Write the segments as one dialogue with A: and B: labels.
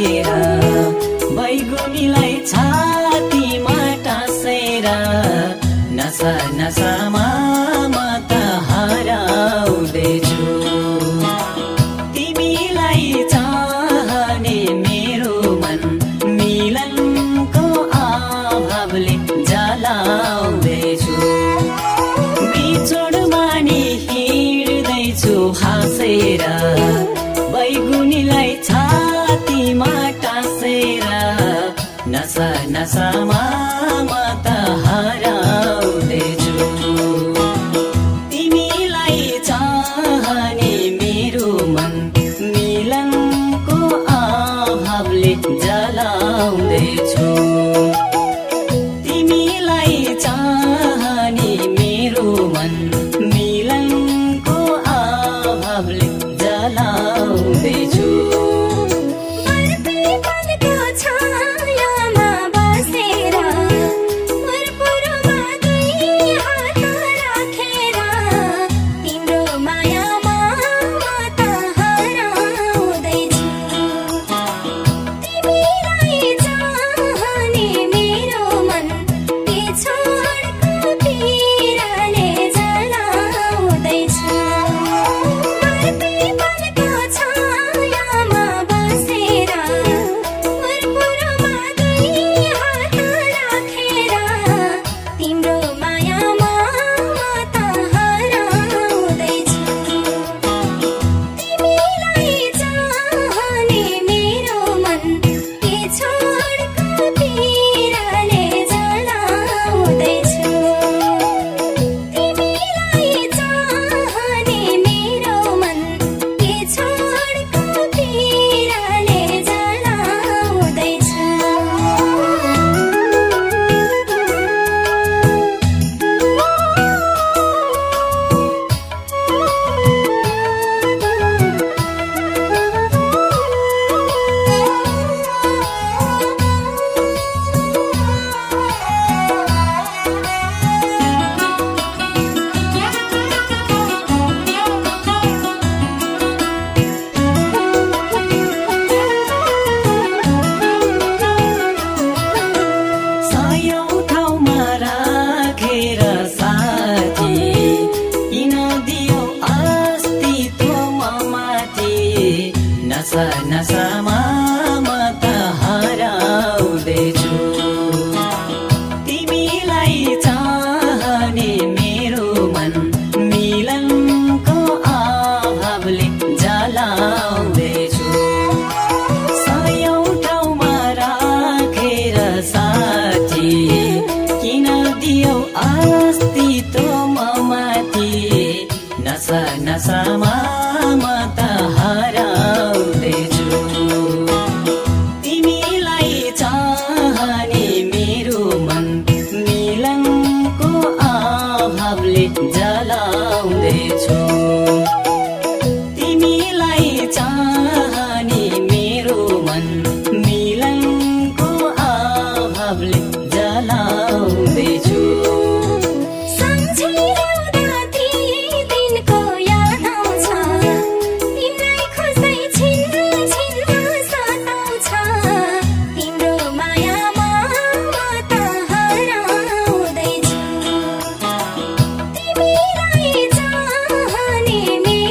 A: हालेर बैगुनीलाई छातीमा टाँसेर नसा नसामा म त हराउँदैछु। तिमीलाई चाहने मेरो मन मिलनको अभावले जलाउँदैछु। बिछोडमा नि हिँड्दैछु हाँसेर बैगुनीलाई छातीमा टाँसेर नसा नसामा म त हराउँदैछु। तिमीलाई चाहने मेरो मन मिलनको अभावले जलाउँदैछु। तिमीलाई चाहने मेरो मन मिलनको अभावले जलाउँदैछु। नसा नसामा म त हराउँदैछु। तिमीलाई चाहने मेरो मन मिलनको अभावले जलाउँदैछु। सयौं ठाउँमा राखेर साथी किन दियौ अस्तित्व ममाथि। नसा नसामा म त हराउँदैछु। तिमीलाई चाहने मेरो मन मिलनको अभावले जलाउँदैछु। तिमीलाई चाहने मेरो मन मिलनको अभावले जलाउँदैछु।
B: तिमीलाई चाहने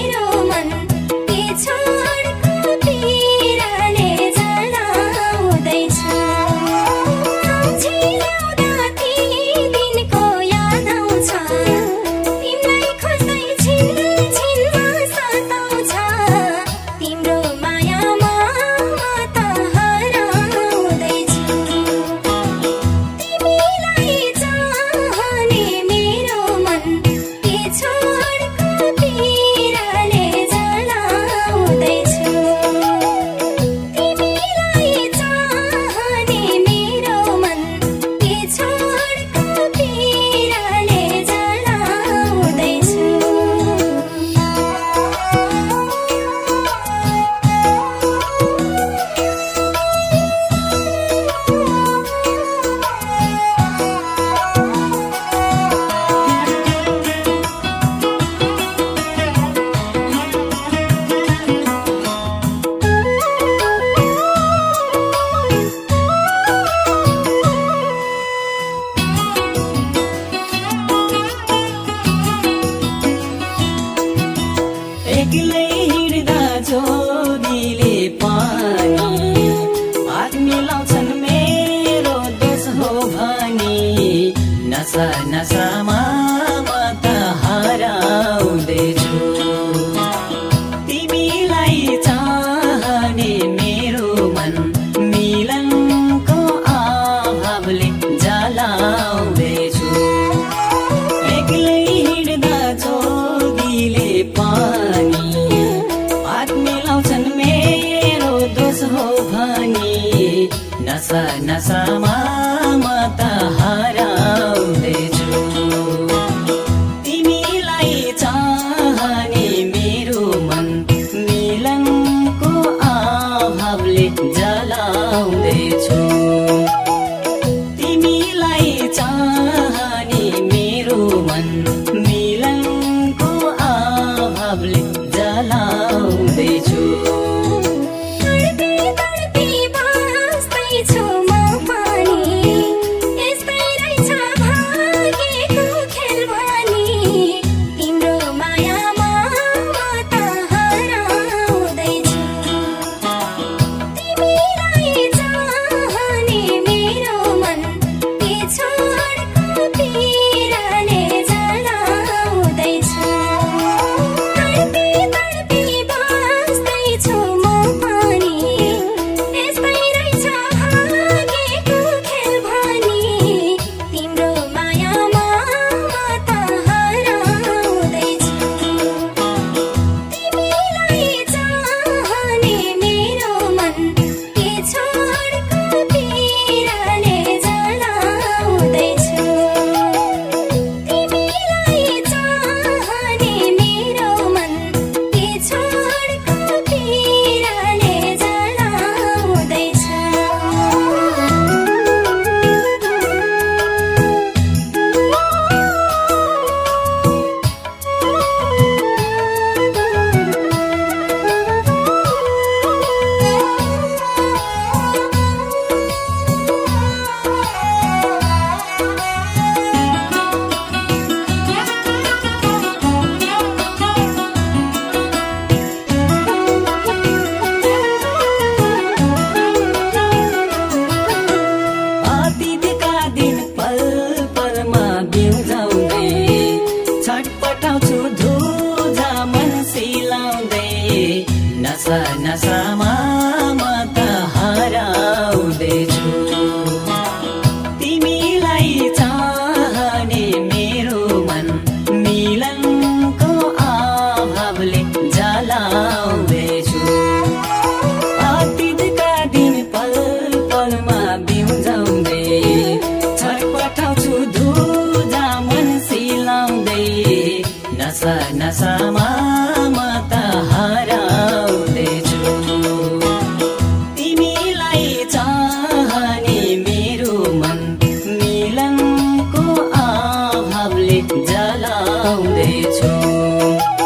A: छटपटाउँछु धुजा मन सिलाउँदै नसा नसामा म त हराउँदैछु तिमीलाई चाहने मेरो मन मिलनको अभावले जलाउँदैछु अतीतका दिन पल पलमा बिउजाउँदै छटपटाउँछु धुजा मन सिलाउँदै नसा नसामा म त हराउँदैछु तिमीलाई चाहने मेरो मन मिलनको अभावले जलाउँदैछु